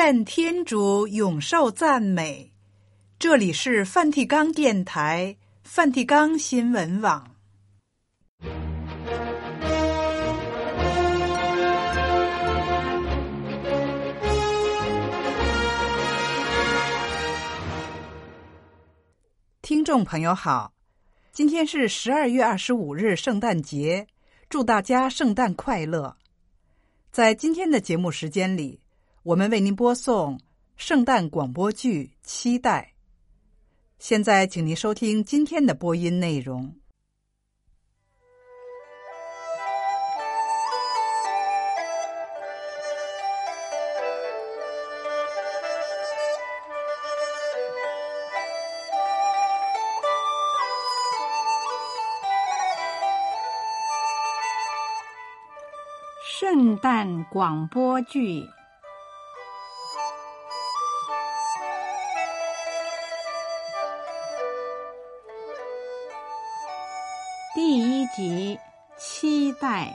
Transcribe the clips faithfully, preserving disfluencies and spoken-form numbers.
愿天主永受赞美。这里是梵蒂冈电台、梵蒂冈新闻网。听众朋友好，今天是十二月二十五日，圣诞节，祝大家圣诞快乐。在今天的节目时间里，我们为您播送圣诞广播剧《期待》。现在请您收听今天的播音内容。 圣诞广播剧第一集，期待。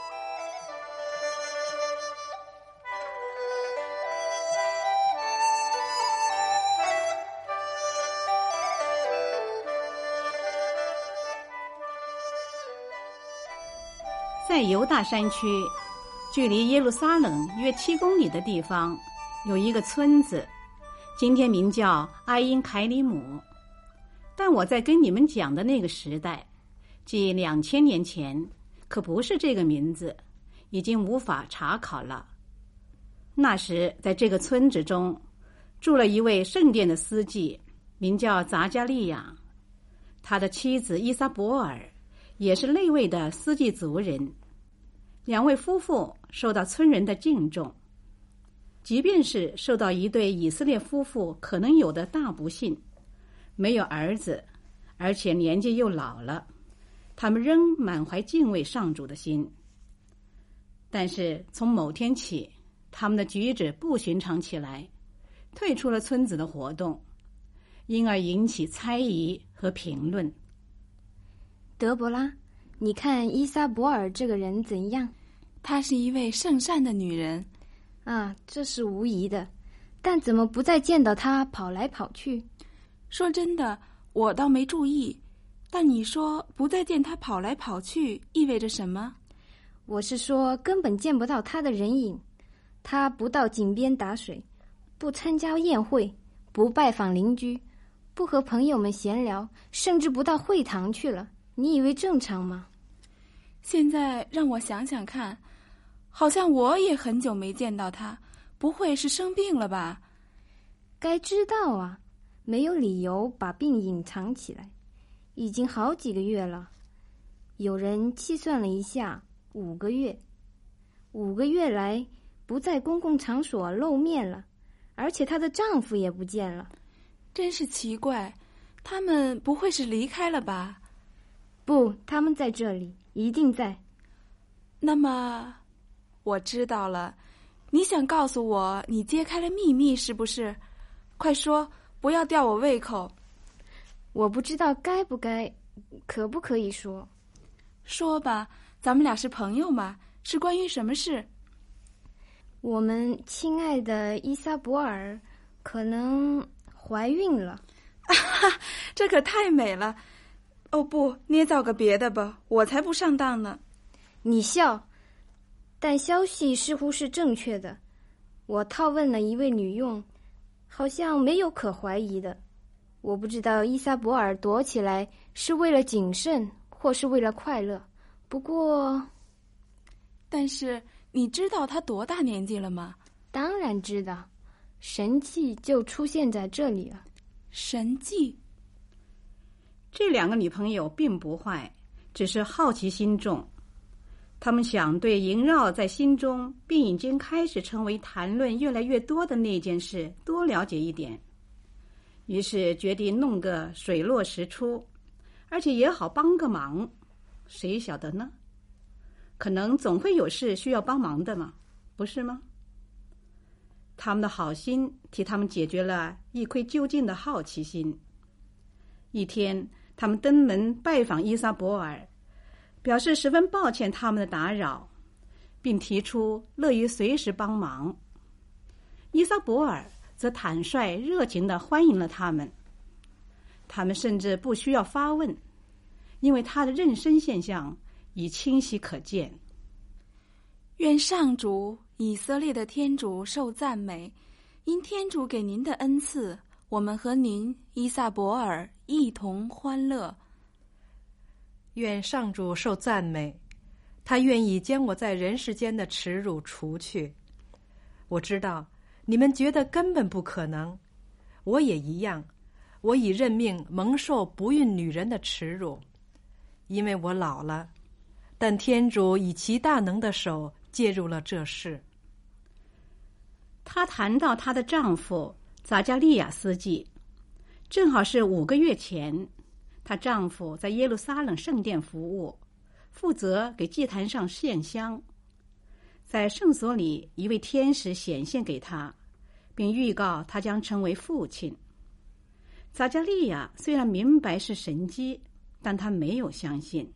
在犹大山区，距离耶路撒冷约七公里的地方，有一个村子，今天名叫埃因凯里姆。但我在跟你们讲的那个时代，即两千年前，可不是这个名字，已经无法查考了。那时，在这个村子中，住了一位圣殿的司祭，名叫匝加利亚。他的妻子伊撒伯尔也是内卫的司祭族人。两位夫妇受到村人的敬重，即便是受到一对以色列夫妇可能有的大不幸，没有儿子，而且年纪又老了，他们仍满怀敬畏上主的心。但是从某天起，他们的举止不寻常起来，退出了村子的活动，因而引起猜疑和评论。 德伯拉，你看伊撒伯尔这个人怎样？ 她是一位圣善的女人。 啊，这是无疑的，但怎么不再见到她跑来跑去？ 说真的，我倒没注意。但你说不再见她跑来跑去，意味着什么？ 我是说根本见不到她的人影。她不到井边打水，不参加宴会，不拜访邻居，不和朋友们闲聊，甚至不到会堂去了。你以为正常吗？ 现在让我想想看，好像我也很久没见到他，不会是生病了吧？ 该知道啊，没有理由把病隐藏起来，已经好几个月了。有人计算了一下，五个月。五个月来不在公共场所露面了，而且她的丈夫也不见了。 真是奇怪，他们不会是离开了吧？ 不，他们在这里，一定在。 那么，我知道了，你想告诉我你揭开了秘密是不是？快说，不要吊我胃口。 我不知道该不该，可不可以说？ 说吧，咱们俩是朋友嘛，是关于什么事？ 我们亲爱的伊撒伯尔可能怀孕了。 啊哈，这可太美了。哦不，捏造个别的吧，我才不上当呢。 你笑，但消息似乎是正确的。我套问了一位女佣，好像没有可怀疑的。我不知道伊撒伯尔躲起来是为了谨慎，或是为了快乐。不过， 但是你知道她多大年纪了吗？ 当然知道，神迹就出现在这里了。 神迹？ 这两个女朋友并不坏，只是好奇心重。他们想对萦绕在心中并已经开始成为谈论越来越多的那件事多了解一点，于是决定弄个水落石出，而且也好帮个忙。谁晓得呢？可能总会有事需要帮忙的嘛，不是吗？他们的好心替他们解决了一窥究竟的好奇心。一天，他们登门拜访伊撒伯尔，表示十分抱歉他们的打扰，并提出乐于随时帮忙。 伊撒伯尔则坦率热情地欢迎了他们。他们甚至不需要发问，因为他的妊娠现象已清晰可见。 愿上主以色列的天主受赞美，因天主给您的恩赐，我们和您伊撒伯尔一同欢乐。 愿上主受赞美，他愿意将我在人世间的耻辱除去。我知道你们觉得根本不可能，我也一样，我已任命蒙受不孕女人的耻辱，因为我老了，但天主以其大能的手介入了这事。 她谈到她的丈夫匝加利亚司祭，正好是五个月前，她丈夫在耶路撒冷圣殿服务，负责给祭坛上献香。在圣所里，一位天使显现给他，并预告他将成为父亲。匝加利亚虽然明白是神迹，但他没有相信。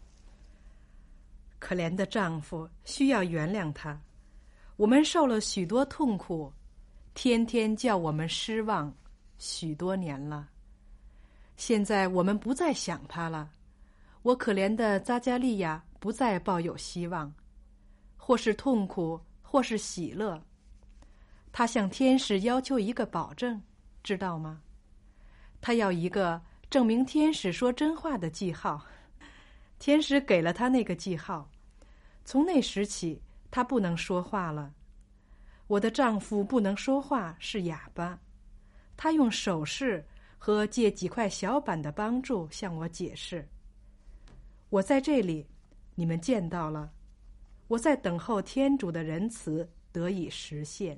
可怜的丈夫需要原谅他，我们受了许多痛苦，天天叫我们失望，许多年了。现在我们不再想他了，我可怜的匝加利亚不再抱有希望，或是痛苦，或是喜乐。他向天使要求一个保证，知道吗？他要一个证明天使说真话的记号。天使给了他那个记号，从那时起，他不能说话了。我的丈夫不能说话，是哑巴。他用手势和借几块小板的帮助向我解释。我在这里，你们见到了。我在等候天主的仁慈得以实现。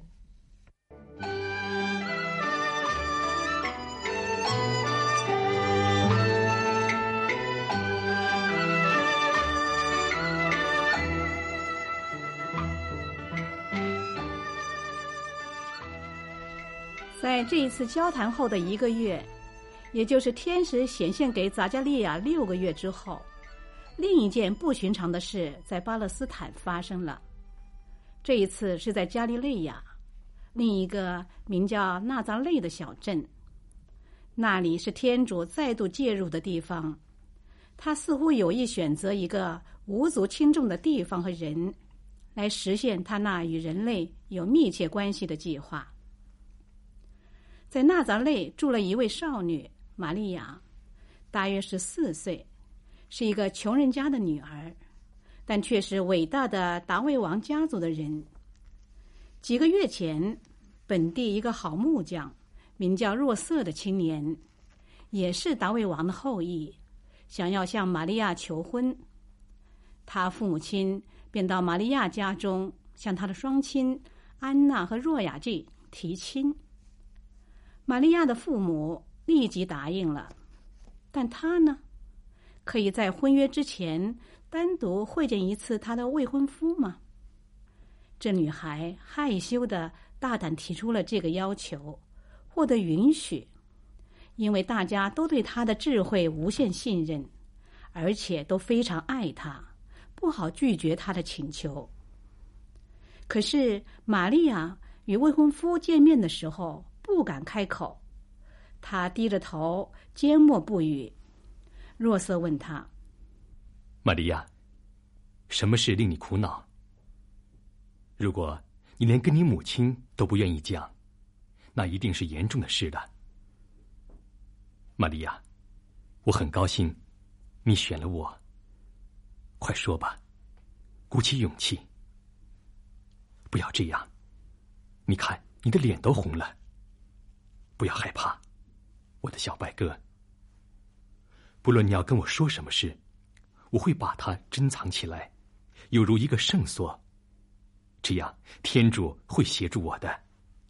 在这一次交谈后的一个月，也就是天使显现给匝加利亚六个月之后，另一件不寻常的事在巴勒斯坦发生了。这一次是在加利利亚，另一个名叫纳匝肋的小镇，那里是天主再度介入的地方。他似乎有意选择一个无足轻重的地方和人，来实现他那与人类有密切关系的计划。在纳匝肋住了一位少女玛利亚，大约是四岁，是一个穷人家的女儿，但却是伟大的达味王家族的人。几个月前，本地一个好木匠，名叫若瑟的青年，也是达味王的后裔，想要向玛利亚求婚。他父母亲便到玛利亚家中，向他的双亲安娜和若雅这提亲。玛利亚的父母立即答应了，但他呢，可以在婚约之前单独会见一次他的未婚夫吗？这女孩害羞地大胆提出了这个要求，获得允许，因为大家都对她的智慧无限信任，而且都非常爱她，不好拒绝她的请求。可是玛利亚与未婚夫见面的时候不敢开口，她低着头缄默不语。若瑟问她： 玛利亚，什么事令你苦恼？如果你连跟你母亲都不愿意讲，那一定是严重的事了。玛利亚，我很高兴你选了我，快说吧，鼓起勇气。不要这样，你看你的脸都红了。不要害怕，我的小白鸽。不论你要跟我说什么事，我会把它珍藏起来，犹如一个圣所。这样天主会协助我的。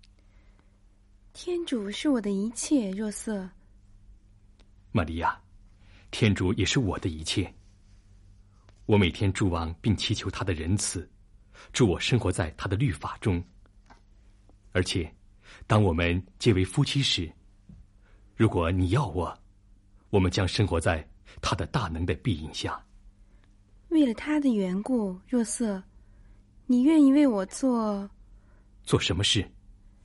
天主是我的一切，若瑟。 玛利亚，天主也是我的一切。我每天祝望并祈求他的仁慈，祝我生活在他的律法中。而且当我们结为夫妻时，如果你要我，我们将生活在他的大能的庇荫下。 为了他的缘故，若瑟，你愿意为我做做什么事？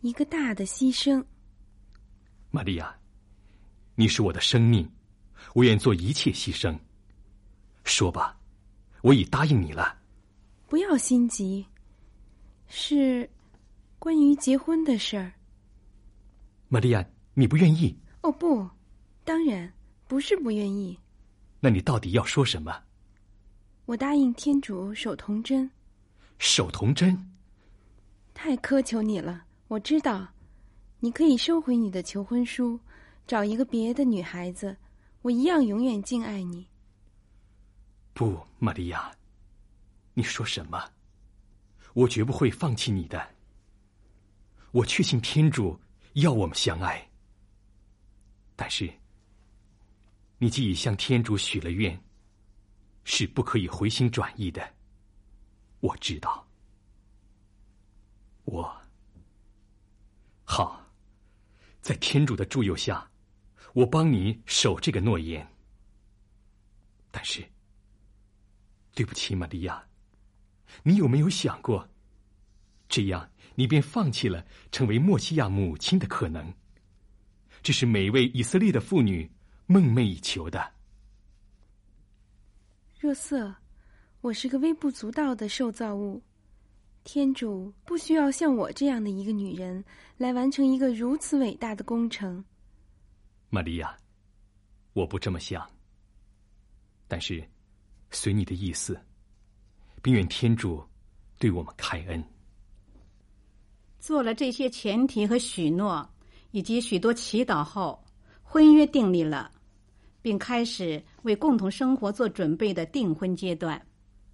一个大的牺牲。 玛利亚，你是我的生命，我愿做一切牺牲。说吧，我已答应你了。 不要心急，是关于结婚的事儿。 玛利亚，你不愿意？ 哦不，当然不是不愿意。 那你到底要说什么？ 我答应天主守童贞。 守童贞？ 太苛求你了，我知道。你可以收回你的求婚书，找一个别的女孩子，我一样永远敬爱你。 不，玛利亚，你说什么？我绝不会放弃你的。我确信天主要我们相爱，但是你既已向天主许了愿，是不可以回心转意的。我知道。我好，在天主的助佑下，我帮你守这个诺言。但是对不起，玛利亚，你有没有想过，这样你便放弃了成为默西亚母亲的可能？这是每位以色列的妇女梦寐以求的。 若瑟，我是个微不足道的受造物，天主不需要像我这样的一个女人来完成一个如此伟大的工程。 玛利亚，我不这么想，但是随你的意思，并愿天主对我们开恩。 做了这些前提和许诺，以及许多祈祷后，婚约订立了，并开始为共同生活做准备的订婚阶段。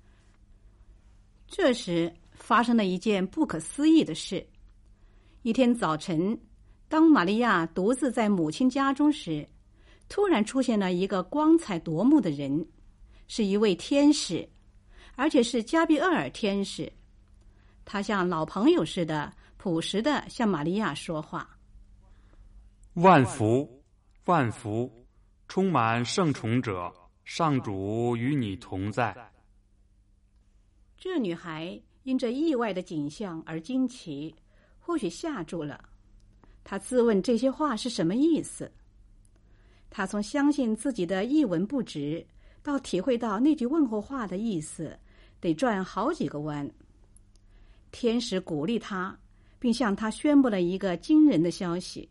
这时发生了一件不可思议的事。一天早晨，当玛利亚独自在母亲家中时，突然出现了一个光彩夺目的人，是一位天使，而且是加比厄尔天使。他像老朋友似的朴实地向玛利亚说话。 万福，万福，充满圣宠者，上主与你同在。 这女孩因这意外的景象而惊奇，或许吓住了。她自问这些话是什么意思。她从相信自己的一文不值，到体会到那句问候话的意思，得转好几个弯。天使鼓励她，并向她宣布了一个惊人的消息。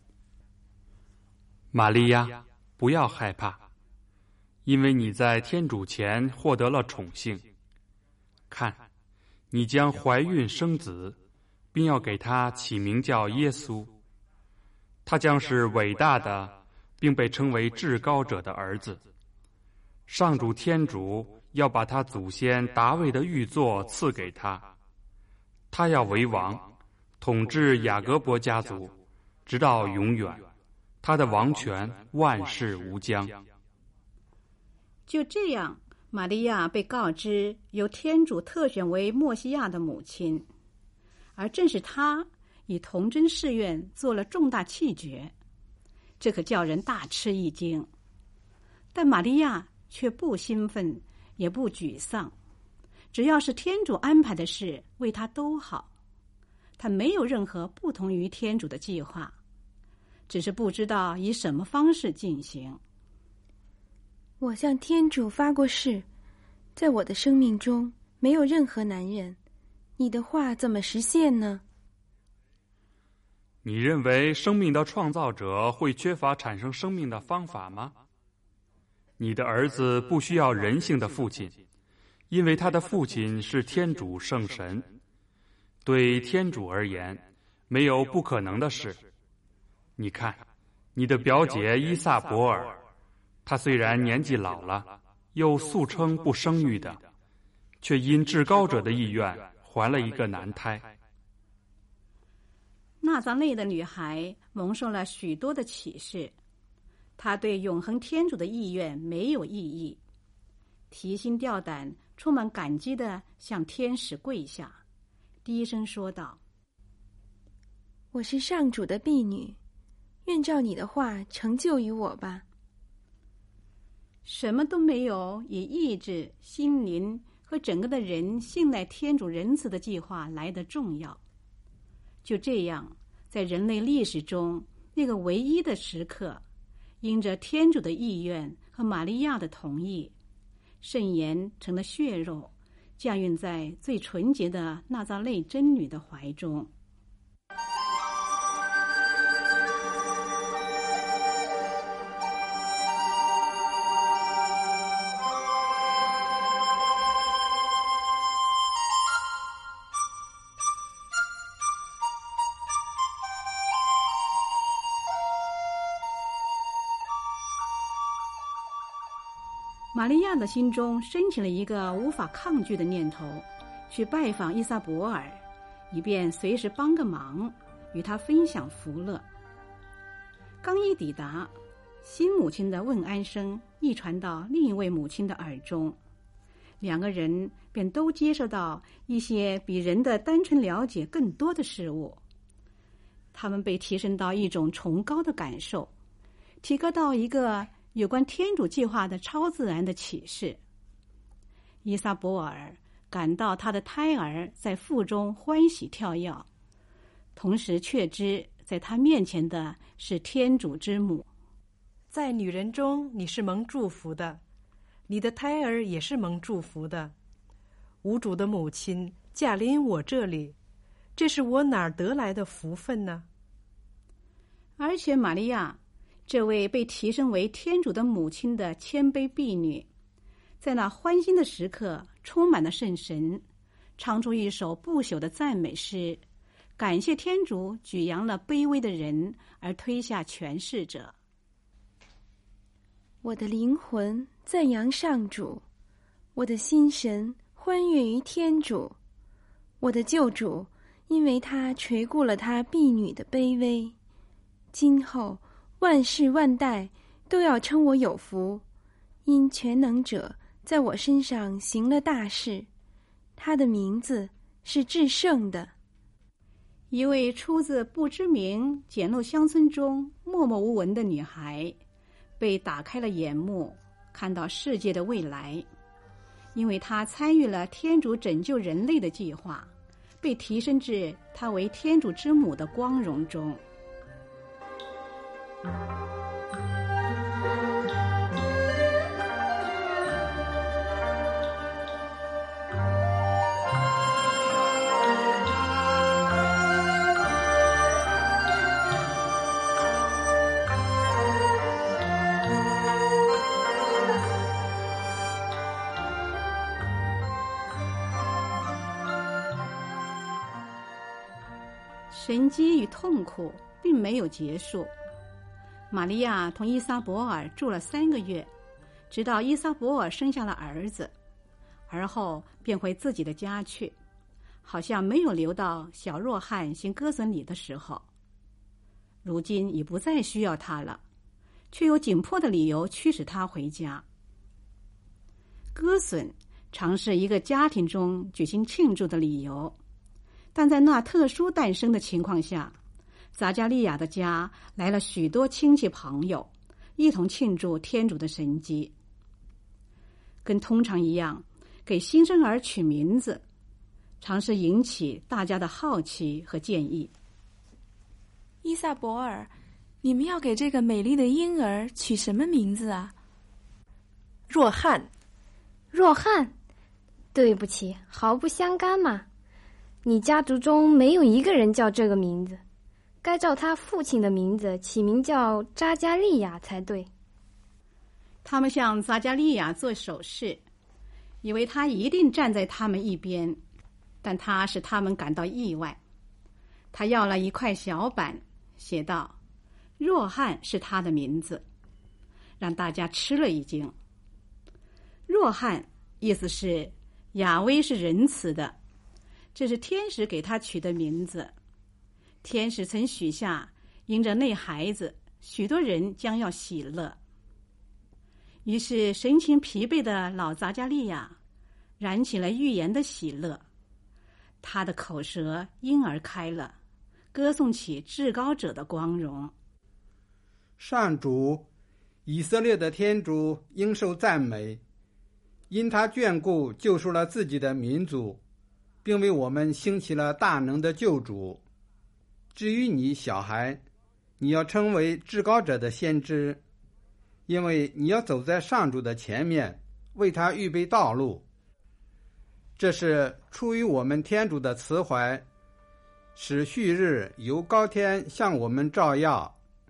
玛利亚，不要害怕，因为你在天主前获得了宠幸。看，你将怀孕生子，并要给他起名叫耶稣。他将是伟大的，并被称为至高者的儿子。上主天主要把他祖先达味的御座赐给他，他要为王，统治雅各伯家族，直到永远。他的王权万世无疆。 就这样，玛利亚被告知由天主特选为默西亚的母亲，而正是她以童贞誓愿做了重大弃决，这可叫人大吃一惊。但玛利亚却不兴奋，也不沮丧，只要是天主安排的事，为她都好。她没有任何不同于天主的计划，只是不知道以什么方式进行。 我向天主发过誓，在我的生命中没有任何男人，你的话怎么实现呢？ 你认为生命的创造者会缺乏产生生命的方法吗？你的儿子不需要人性的父亲，因为他的父亲是天主圣神。对天主而言，没有不可能的事。你看，你的表姐伊萨伯尔，她虽然年纪老了，又素称不生育的，却因至高者的意愿怀了一个男胎。 纳匝肋的女孩蒙受了许多的启示，她对永恒天主的意愿没有异议，提心吊胆、充满感激地向天使跪下，低声说道：“ 我是上主的婢女，愿照你的话成就于我吧。” 什么都没有以意志、心灵和整个的人信赖天主仁慈的计划来得重要。就这样， 在人类历史中那个唯一的时刻，因着天主的意愿和玛利亚的同意，圣言成了血肉，降孕在最纯洁的纳匝肋真女的怀中。玛利亚的心中升起了一个无法抗拒的念头，去拜访伊撒伯尔，以便随时帮个忙，与他分享福乐。刚一抵达，新母亲的问安声一传到另一位母亲的耳中，两个人便都接受到一些比人的单纯了解更多的事物。他们被提升到一种崇高的感受，提高到一个有关天主计划的超自然的启示。伊撒伯尔感到他的胎儿在腹中欢喜跳跃，同时确知在他面前的是天主之母。 在女人中你是蒙祝福的，你的胎儿也是蒙祝福的。无主的母亲驾临我这里，这是我哪儿得来的福分呢？ 而且玛利亚这位被提升为天主的母亲的谦卑婢女，在那欢欣的时刻充满了圣神，唱出一首不朽的赞美诗，感谢天主举扬了卑微的人，而推下权势者。 我的灵魂赞扬上主，我的心神欢悦于天主，我的救主，因为他垂顾了他婢女的卑微。今后万世万代都要称我有福，因全能者在我身上行了大事，他的名字是至圣的。 一位出自不知名简陋乡村中默默无闻的女孩，被打开了眼目，看到世界的未来。因为她参与了天主拯救人类的计划，被提升至她为天主之母的光荣中。神迹与痛苦并没有结束。玛利亚同伊撒伯尔住了三个月，直到伊撒伯尔生下了儿子，而后便回自己的家去，好像没有留到小若翰行割损礼的时候。如今已不再需要他了，却有紧迫的理由驱使他回家。割损常是一个家庭中举行庆祝的理由，但在那特殊诞生的情况下，撒加利亚的家来了许多亲戚朋友，一同庆祝天主的神迹。跟通常一样，给新生儿取名字，常是引起大家的好奇和建议。 伊撒伯尔，你们要给这个美丽的婴儿取什么名字啊？ 若翰。 若翰？对不起，毫不相干嘛。你家族中没有一个人叫这个名字，该照他父亲的名字起名叫扎加利亚才对。 他们向扎加利亚做手势，以为他一定站在他们一边，但他使他们感到意外。他要了一块小板，写道：若翰是他的名字，让大家吃了一惊。若翰意思是亚威是仁慈的，这是天使给他取的名字。天使曾许下，因着那孩子，许多人将要喜乐。于是神情疲惫的老扎加利亚燃起了预言的喜乐，他的口舌因而开了，歌颂起至高者的光荣。 上主，以色列的天主应受赞美，因他眷顾救赎了自己的民族，并为我们兴起了大能的救主。 至于你小孩，你要成为至高者的先知，因为你要走在上主的前面，为他预备道路。这是出于我们天主的慈怀，使旭日由高天向我们照耀。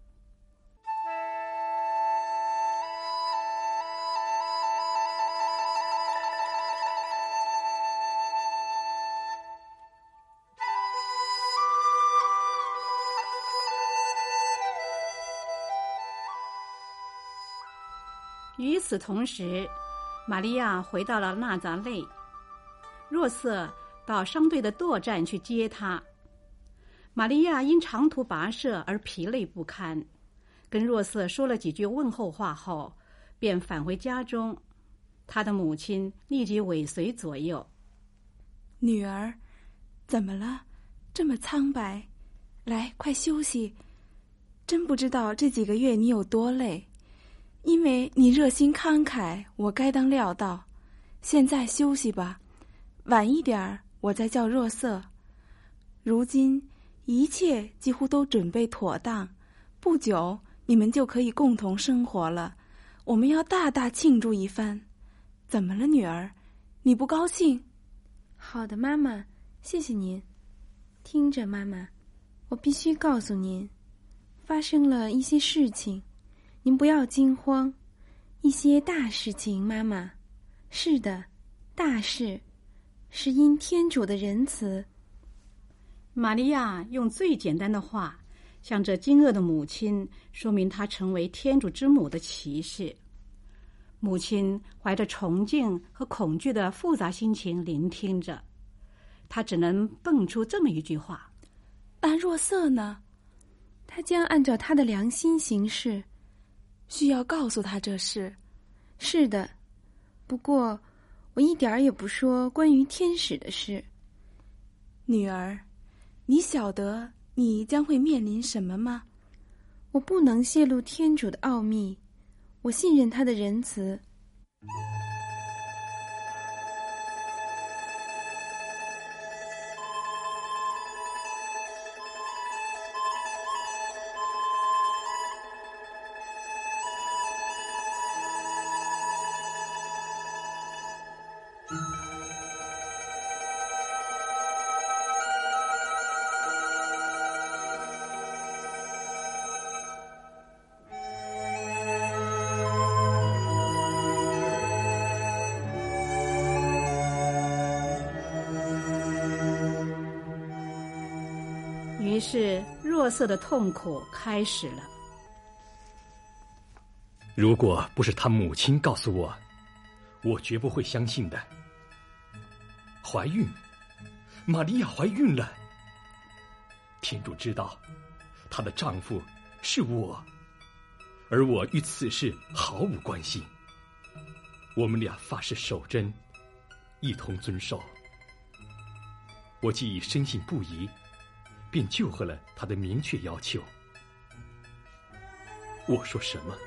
与此同时，玛利亚回到了纳匝肋，若瑟到商队的舵站去接她。玛利亚因长途跋涉而疲累不堪，跟若瑟说了几句问候话后，便返回家中。她的母亲立即尾随左右。 女儿，怎么了？这么苍白？来，快休息。真不知道这几个月你有多累。因为你热心慷慨，我该当料到。现在休息吧，晚一点儿我再叫若瑟。如今一切几乎都准备妥当，不久你们就可以共同生活了。我们要大大庆祝一番。怎么了，女儿？你不高兴？ 好的，妈妈，谢谢您。听着，妈妈，我必须告诉您，发生了一些事情。您不要惊慌，一些大事情，妈妈。是的，大事，是因天主的仁慈。 玛利亚用最简单的话，向这惊愕的母亲说明她成为天主之母的奇事。母亲怀着崇敬和恐惧的复杂心情聆听着，她只能蹦出这么一句话： 那若瑟呢？ 他将按照他的良心行事。 需要告诉他这事。 是的，不过我一点儿也不说关于天使的事。 女儿，你晓得你将会面临什么吗？ 我不能泄露天主的奥秘，我信任他的仁慈。 于是若瑟的痛苦开始了。 如果不是他母亲告诉我，我绝不会相信的。怀孕，玛利亚怀孕了。天主知道，她的丈夫是我，而我与此事毫无关系。我们俩发誓守贞，一同遵守。我既已深信不疑，便就和了他的明确要求。我说什么？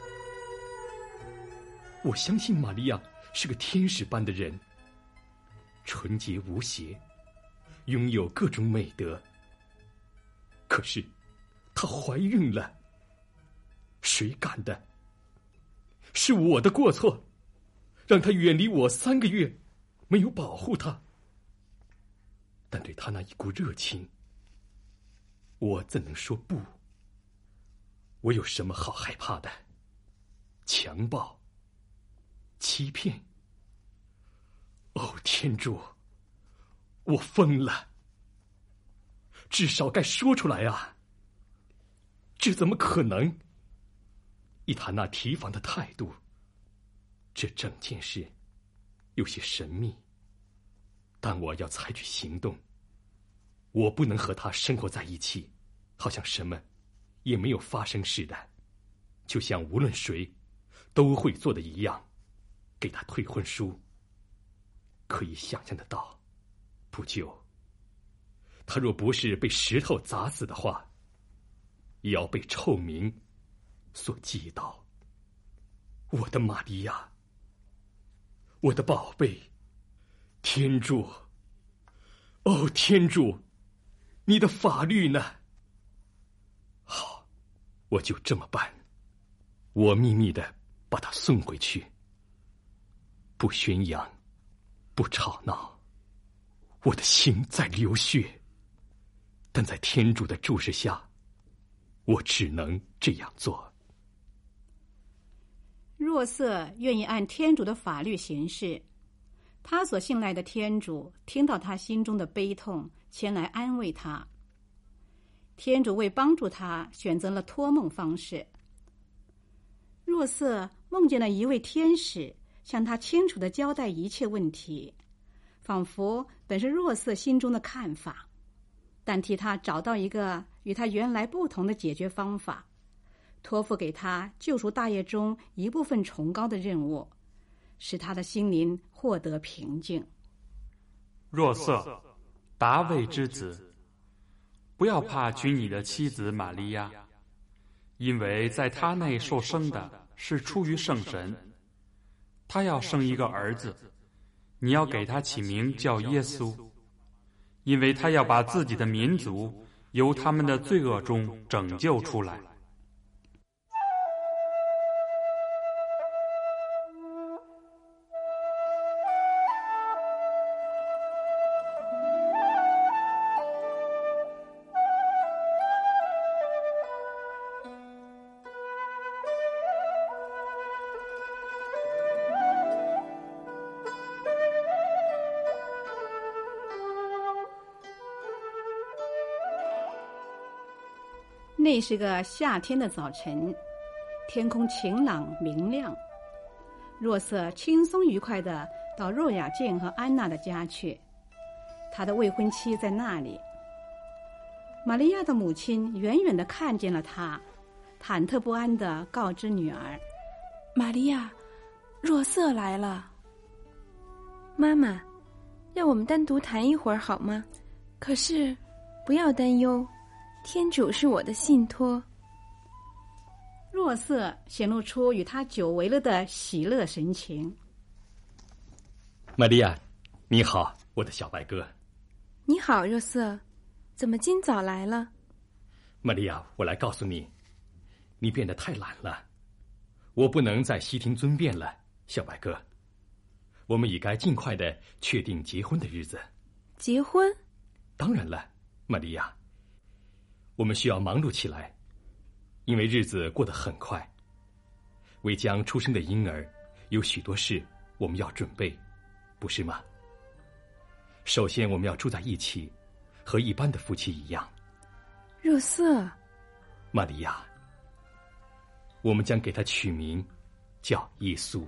我相信玛利亚是个天使般的人，纯洁无邪，拥有各种美德。可是她怀孕了，谁干的？是我的过错，让她远离我三个月，没有保护她。但对她那一股热情，我怎能说不？我有什么好害怕的？强暴、欺骗？哦，天主，我疯了！至少该说出来啊！这怎么可能？以他那提防的态度，这整件事有些神秘。但我要采取行动。我不能和他生活在一起，好像什么也没有发生似的，就像无论谁都会做的一样，给他退婚书。可以想象得到，不久他若不是被石头砸死的话，也要被臭名所击倒。我的玛利亚，我的宝贝，天主，哦，天主，你的法律呢？ 好，我就这么办。我秘密的把他送回去，不宣扬，不吵闹。我的心在流血，但在天主的注视下，我只能这样做。 若瑟愿意按天主的法律行事，他所信赖的天主听到他心中的悲痛，前来安慰他。天主为帮助他选择了托梦方式。若瑟梦见了一位天使，向他清楚地交代一切问题，仿佛本是若瑟心中的看法，但替他找到一个与他原来不同的解决方法，托付给他救赎大业中一部分崇高的任务，使他的心灵获得平静。 若瑟，达味之子，不要怕娶你的妻子玛利亚，因为在她内受生的是出于圣神。她要生一个儿子，你要给他起名叫耶稣，因为他要把自己的民族由他们的罪恶中拯救出来。 那是个夏天的早晨，天空晴朗明亮。若瑟轻松愉快地到若雅健和安娜的家去，他的未婚妻在那里。玛利亚的母亲远远地看见了他，忐忑不安地告知女儿： 玛利亚，若瑟来了。 妈妈，让我们单独谈一会儿好吗？ 可是， 不要担忧，天主是我的信托。 若瑟显露出与他久违了的喜乐神情。 玛利亚，你好，我的小白鸽。 你好，若瑟，怎么今早来了？ 玛利亚，我来告诉你，你变得太懒了，我不能再悉听尊便了，小白鸽。我们已该尽快的确定结婚的日子。 结婚？ 当然了，玛利亚。我们需要忙碌起来，因为日子过得很快。为将出生的婴儿，有许多事我们要准备，不是吗？首先，我们要住在一起，和一般的夫妻一样。 若瑟， 玛利亚，我们将给他取名叫耶稣。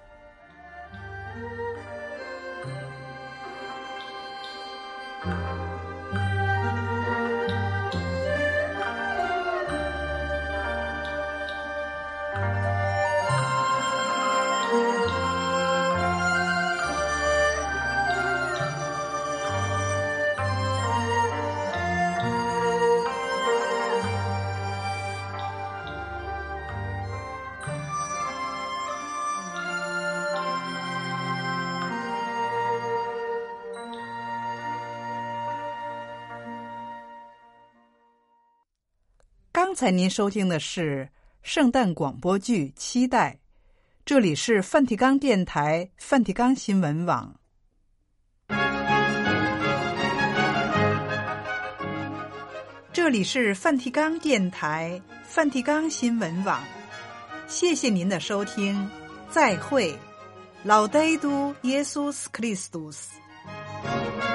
刚才您收听的是圣诞广播剧《期待》，这里是梵蒂冈电台梵蒂冈新闻网。这里是梵蒂冈电台梵蒂冈新闻网，谢谢您的收听，再会，老呆都耶稣斯克里斯多斯。